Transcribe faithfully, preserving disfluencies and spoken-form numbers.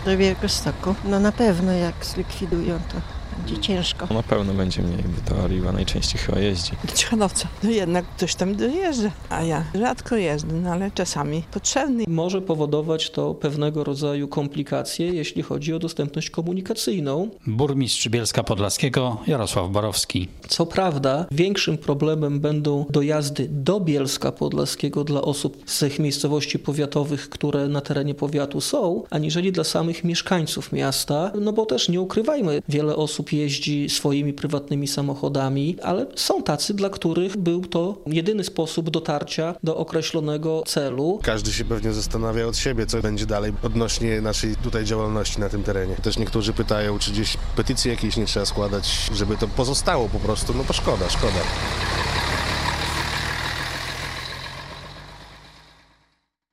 do Białegostoku. No na pewno jak zlikwidują, to będzie ciężko. Na pewno będzie mniej, bo ta Oliwa najczęściej chyba jeździ. Do Ciechanowca. No jednak ktoś tam dojeżdża, a ja rzadko jeżdżę, no ale czasami potrzebny. Może powodować to pewnego rodzaju komplikacje, jeśli chodzi o dostępność komunikacyjną. Burmistrz Bielska Podlaskiego Jarosław Borowski. Co prawda większym problemem będą dojazdy do Bielska Podlaskiego dla osób z tych miejscowości powiatowych, które na terenie powiatu są, aniżeli dla samych mieszkańców miasta, no bo też nie ukrywajmy, wiele osób jeździ swoimi prywatnymi samochodami, ale są tacy, dla których był to jedyny sposób dotarcia do określonego celu. Każdy się pewnie zastanawia od siebie, co będzie dalej odnośnie naszej tutaj działalności na tym terenie. Też niektórzy pytają, czy gdzieś petycji jakiejś nie trzeba składać, żeby to pozostało po prostu, no to szkoda, szkoda.